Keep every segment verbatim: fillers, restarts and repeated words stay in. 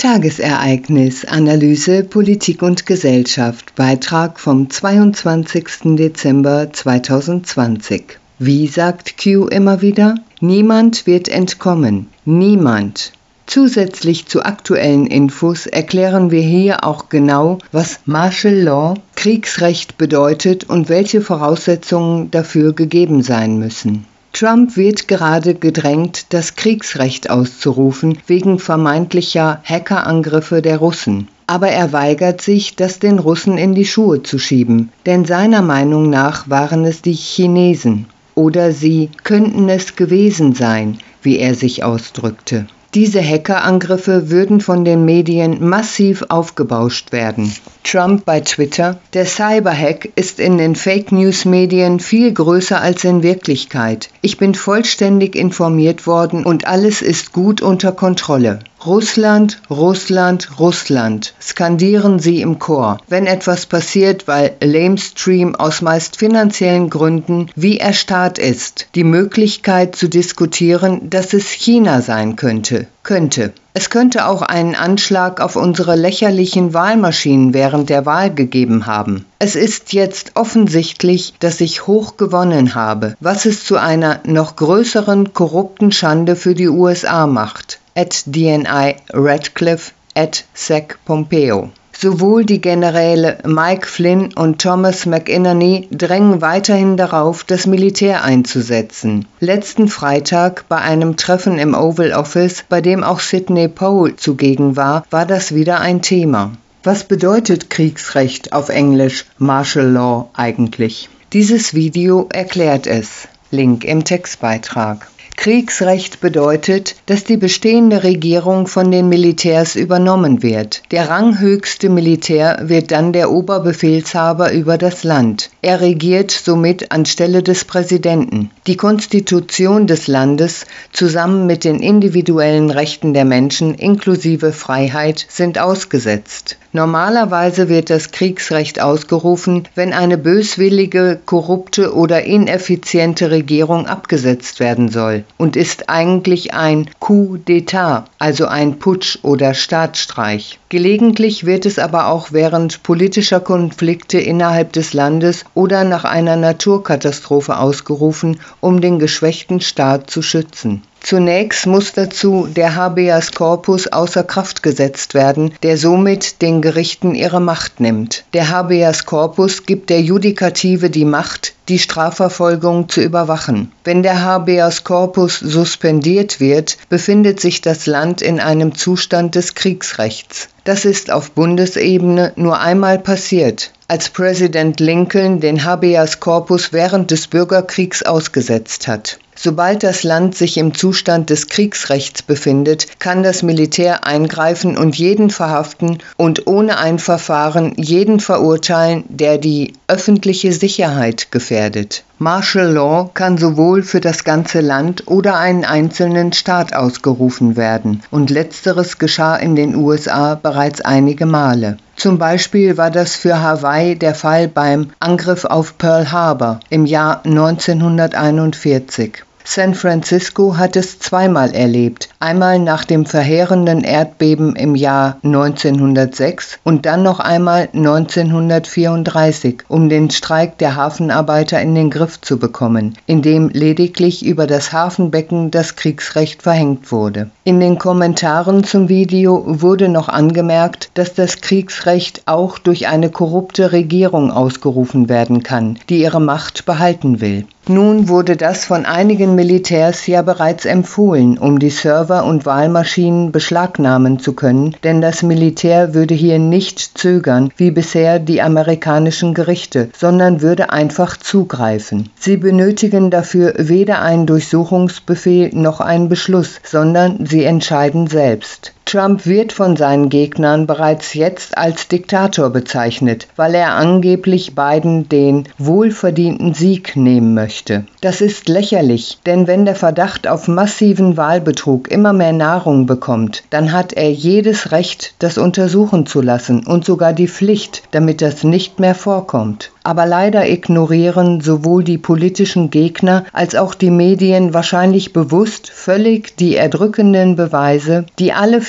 Tagesereignis, Analyse, Politik und Gesellschaft, Beitrag vom zweiundzwanzigsten Dezember zweitausendzwanzig. Wie sagt Q immer wieder? Niemand wird entkommen. Niemand. Zusätzlich zu aktuellen Infos erklären wir hier auch genau, was Martial Law, Kriegsrecht bedeutet und welche Voraussetzungen dafür gegeben sein müssen. Trump wird gerade gedrängt, das Kriegsrecht auszurufen, wegen vermeintlicher Hackerangriffe der Russen. Aber er weigert sich, das den Russen in die Schuhe zu schieben, denn seiner Meinung nach waren es die Chinesen. Oder sie könnten es gewesen sein, wie er sich ausdrückte. Diese Hackerangriffe würden von den Medien massiv aufgebauscht werden. Trump bei Twitter: Der Cyberhack ist in den Fake-News-Medien viel größer als in Wirklichkeit. Ich bin vollständig informiert worden und alles ist gut unter Kontrolle. Russland, Russland, Russland, skandieren sie im Chor, wenn etwas passiert, weil Lamestream aus meist finanziellen Gründen wie erstarrt ist, die Möglichkeit zu diskutieren, dass es China sein könnte. Könnte. Es könnte auch einen Anschlag auf unsere lächerlichen Wahlmaschinen während der Wahl gegeben haben. Es ist jetzt offensichtlich, dass ich hoch gewonnen habe, was es zu einer noch größeren korrupten Schande für die U S A macht. At D N I Radcliffe, at Sec Pompeo. Sowohl die Generäle Mike Flynn und Thomas McInerney drängen weiterhin darauf, das Militär einzusetzen. Letzten Freitag bei einem Treffen im Oval Office, bei dem auch Sidney Powell zugegen war, war das wieder ein Thema. Was bedeutet Kriegsrecht auf Englisch Martial Law eigentlich? Dieses Video erklärt es. Link im Textbeitrag. Kriegsrecht bedeutet, dass die bestehende Regierung von den Militärs übernommen wird. Der ranghöchste Militär wird dann der Oberbefehlshaber über das Land. Er regiert somit anstelle des Präsidenten. Die Konstitution des Landes zusammen mit den individuellen Rechten der Menschen inklusive Freiheit sind ausgesetzt. Normalerweise wird das Kriegsrecht ausgerufen, wenn eine böswillige, korrupte oder ineffiziente Regierung abgesetzt werden soll und ist eigentlich ein Coup d'État, also ein Putsch oder Staatsstreich. Gelegentlich wird es aber auch während politischer Konflikte innerhalb des Landes oder nach einer Naturkatastrophe ausgerufen, um den geschwächten Staat zu schützen. Zunächst muss dazu der Habeas Corpus außer Kraft gesetzt werden, der somit den Gerichten ihre Macht nimmt. Der Habeas Corpus gibt der Judikative die Macht, die Strafverfolgung zu überwachen. Wenn der Habeas Corpus suspendiert wird, befindet sich das Land in einem Zustand des Kriegsrechts. Das ist auf Bundesebene nur einmal passiert, als Präsident Lincoln den Habeas Corpus während des Bürgerkriegs ausgesetzt hat. Sobald das Land sich im Zustand des Kriegsrechts befindet, kann das Militär eingreifen und jeden verhaften und ohne ein Verfahren jeden verurteilen, der die öffentliche Sicherheit gefährdet. Martial Law kann sowohl für das ganze Land oder einen einzelnen Staat ausgerufen werden, und letzteres geschah in den U S A bereits einige Male. Zum Beispiel war das für Hawaii der Fall beim Angriff auf Pearl Harbor im Jahr neunzehnhunderteinundvierzig. San Francisco hat es zweimal erlebt, einmal nach dem verheerenden Erdbeben im Jahr neunzehnhundertsechs und dann noch einmal neunzehnhundertvierunddreißig, um den Streik der Hafenarbeiter in den Griff zu bekommen, indem lediglich über das Hafenbecken das Kriegsrecht verhängt wurde. In den Kommentaren zum Video wurde noch angemerkt, dass das Kriegsrecht auch durch eine korrupte Regierung ausgerufen werden kann, die ihre Macht behalten will. Nun wurde das von einigen Militärs ja bereits empfohlen, um die Server und Wahlmaschinen beschlagnahmen zu können, denn das Militär würde hier nicht zögern, wie bisher die amerikanischen Gerichte, sondern würde einfach zugreifen. Sie benötigen dafür weder einen Durchsuchungsbefehl noch einen Beschluss, sondern sie entscheiden selbst. Trump wird von seinen Gegnern bereits jetzt als Diktator bezeichnet, weil er angeblich Biden den wohlverdienten Sieg nehmen möchte. Das ist lächerlich, denn wenn der Verdacht auf massiven Wahlbetrug immer mehr Nahrung bekommt, dann hat er jedes Recht, das untersuchen zu lassen und sogar die Pflicht, damit das nicht mehr vorkommt. Aber leider ignorieren sowohl die politischen Gegner als auch die Medien wahrscheinlich bewusst völlig die erdrückenden Beweise, die alle für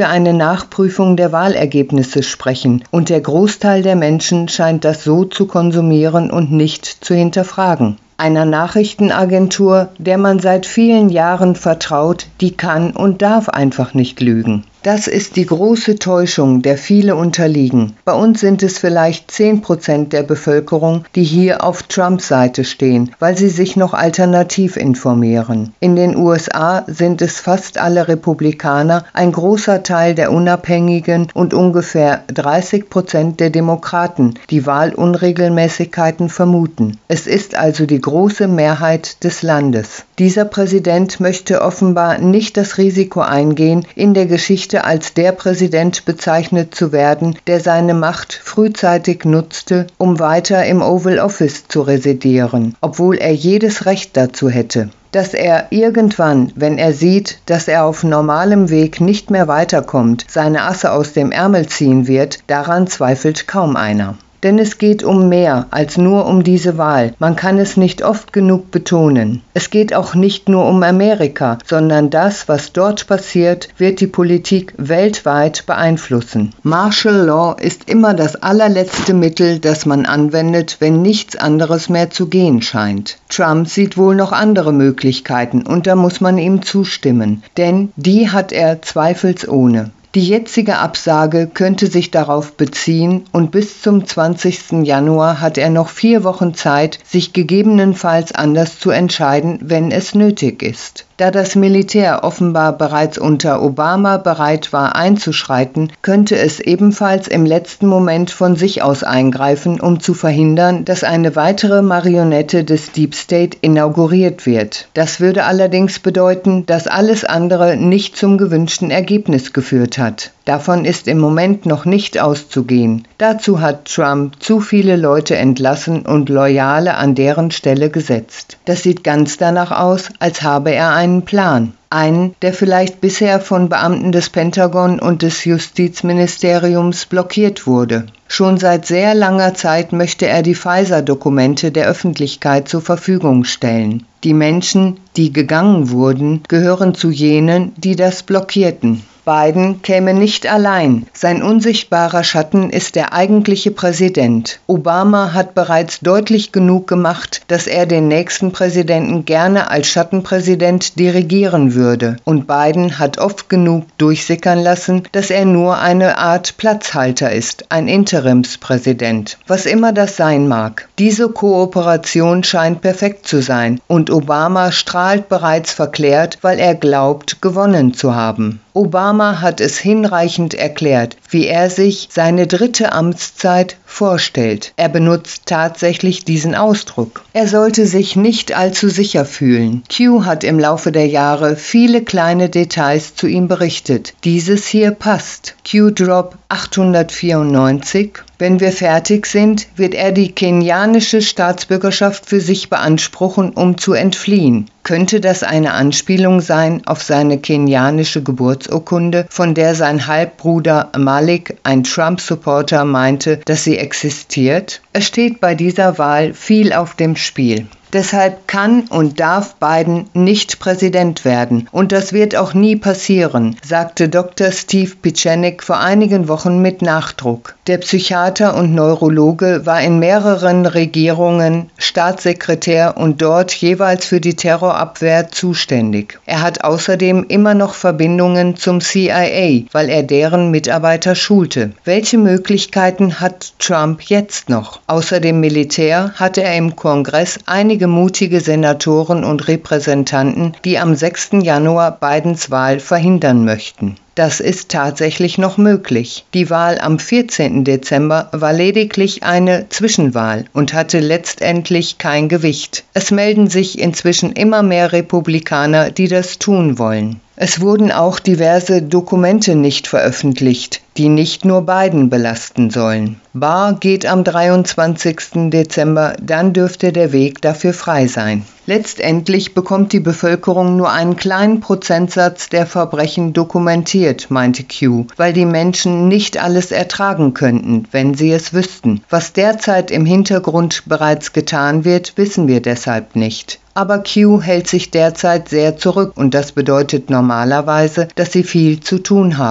für eine Nachprüfung der Wahlergebnisse sprechen, und der Großteil der Menschen scheint das so zu konsumieren und nicht zu hinterfragen. Einer Nachrichtenagentur, der man seit vielen Jahren vertraut, die kann und darf einfach nicht lügen. Das ist die große Täuschung, der viele unterliegen. Bei uns sind es vielleicht zehn Prozent der Bevölkerung, die hier auf Trumps Seite stehen, weil sie sich noch alternativ informieren. In den U S A sind es fast alle Republikaner, ein großer Teil der Unabhängigen und ungefähr dreißig Prozent der Demokraten, die Wahlunregelmäßigkeiten vermuten. Es ist also die große Mehrheit des Landes. Dieser Präsident möchte offenbar nicht das Risiko eingehen, in der Geschichte als der Präsident bezeichnet zu werden, der seine Macht frühzeitig nutzte, um weiter im Oval Office zu residieren, obwohl er jedes Recht dazu hätte. Dass er irgendwann, wenn er sieht, dass er auf normalem Weg nicht mehr weiterkommt, seine Asse aus dem Ärmel ziehen wird, daran zweifelt kaum einer. Denn es geht um mehr als nur um diese Wahl. Man kann es nicht oft genug betonen. Es geht auch nicht nur um Amerika, sondern das, was dort passiert, wird die Politik weltweit beeinflussen. Martial Law ist immer das allerletzte Mittel, das man anwendet, wenn nichts anderes mehr zu gehen scheint. Trump sieht wohl noch andere Möglichkeiten und da muss man ihm zustimmen, denn die hat er zweifelsohne. Die jetzige Absage könnte sich darauf beziehen und bis zum zwanzigsten Januar hat er noch vier Wochen Zeit, sich gegebenenfalls anders zu entscheiden, wenn es nötig ist. Da das Militär offenbar bereits unter Obama bereit war einzuschreiten, könnte es ebenfalls im letzten Moment von sich aus eingreifen, um zu verhindern, dass eine weitere Marionette des Deep State inauguriert wird. Das würde allerdings bedeuten, dass alles andere nicht zum gewünschten Ergebnis geführt hat. Davon ist im Moment noch nicht auszugehen. Dazu hat Trump zu viele Leute entlassen und Loyale an deren Stelle gesetzt. Das sieht ganz danach aus, als habe er einen Plan. Einen, der vielleicht bisher von Beamten des Pentagon und des Justizministeriums blockiert wurde. Schon seit sehr langer Zeit möchte er die Pfizer-Dokumente der Öffentlichkeit zur Verfügung stellen. Die Menschen, die gegangen wurden, gehören zu jenen, die das blockierten. Biden käme nicht allein. Sein unsichtbarer Schatten ist der eigentliche Präsident. Obama hat bereits deutlich genug gemacht, dass er den nächsten Präsidenten gerne als Schattenpräsident dirigieren würde. Und Biden hat oft genug durchsickern lassen, dass er nur eine Art Platzhalter ist, ein Interimspräsident. Was immer das sein mag. Diese Kooperation scheint perfekt zu sein und Obama strahlt bereits verklärt, weil er glaubt, gewonnen zu haben. Obama hat es hinreichend erklärt, wie er sich seine dritte Amtszeit vorstellt. Er benutzt tatsächlich diesen Ausdruck. Er sollte sich nicht allzu sicher fühlen. Q hat im Laufe der Jahre viele kleine Details zu ihm berichtet. Dieses hier passt. Q-Drop achthundertvierundneunzig. Wenn wir fertig sind, wird er die kenianische Staatsbürgerschaft für sich beanspruchen, um zu entfliehen. Könnte das eine Anspielung sein auf seine kenianische Geburtsurkunde, von der sein Halbbruder Malik, ein Trump-Supporter, meinte, dass sie existiert? Es steht bei dieser Wahl viel auf dem Spiel. Deshalb kann und darf Biden nicht Präsident werden. Und das wird auch nie passieren, sagte Doktor Steve Pieczenik vor einigen Wochen mit Nachdruck. Der Psychiater und Neurologe war in mehreren Regierungen Staatssekretär und dort jeweils für die Terrorabwehr zuständig. Er hat außerdem immer noch Verbindungen zum C I A, weil er deren Mitarbeiter schulte. Welche Möglichkeiten hat Trump jetzt noch? Außer dem Militär hatte er im Kongress einige mutige Senatoren und Repräsentanten, die am sechsten Januar Bidens Wahl verhindern möchten. Das ist tatsächlich noch möglich. Die Wahl am vierzehnten Dezember war lediglich eine Zwischenwahl und hatte letztendlich kein Gewicht. Es melden sich inzwischen immer mehr Republikaner, die das tun wollen. Es wurden auch diverse Dokumente nicht veröffentlicht, die nicht nur Biden belasten sollen. Barr geht am dreiundzwanzigsten Dezember, dann dürfte der Weg dafür frei sein. Letztendlich bekommt die Bevölkerung nur einen kleinen Prozentsatz der Verbrechen dokumentiert, meinte Q, weil die Menschen nicht alles ertragen könnten, wenn sie es wüssten. Was derzeit im Hintergrund bereits getan wird, wissen wir deshalb nicht. Aber Q hält sich derzeit sehr zurück und das bedeutet normalerweise, dass sie viel zu tun haben.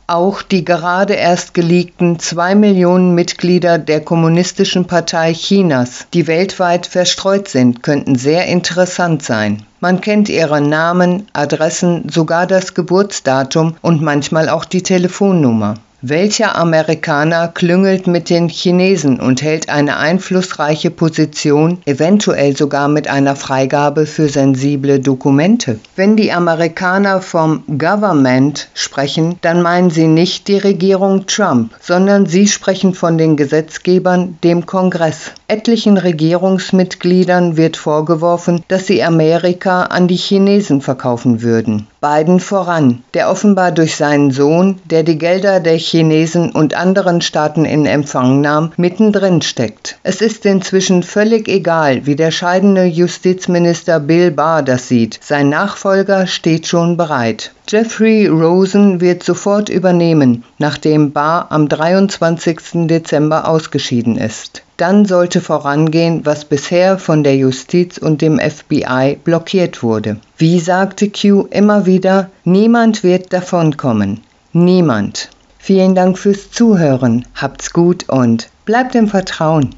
Auch die gerade erst geleakten zwei Millionen Mitglieder der Kommunistischen Partei Chinas, die weltweit verstreut sind, könnten sehr interessant sein. Man kennt ihre Namen, Adressen, sogar das Geburtsdatum und manchmal auch die Telefonnummer. Welcher Amerikaner klüngelt mit den Chinesen und hält eine einflussreiche Position, eventuell sogar mit einer Freigabe für sensible Dokumente? Wenn die Amerikaner vom Government sprechen, dann meinen sie nicht die Regierung Trump, sondern sie sprechen von den Gesetzgebern, dem Kongress. Etlichen Regierungsmitgliedern wird vorgeworfen, dass sie Amerika an die Chinesen verkaufen würden. Biden voran, der offenbar durch seinen Sohn, der die Gelder der Chinesen und anderen Staaten in Empfang nahm, mittendrin steckt. Es ist inzwischen völlig egal, wie der scheidende Justizminister Bill Barr das sieht. Sein Nachfolger steht schon bereit. Jeffrey Rosen wird sofort übernehmen, nachdem Barr am dreiundzwanzigsten Dezember ausgeschieden ist. Dann sollte vorangehen, was bisher von der Justiz und dem F B I blockiert wurde. Wie sagte Q immer wieder, niemand wird davonkommen. Niemand. Vielen Dank fürs Zuhören, habt's gut und bleibt im Vertrauen.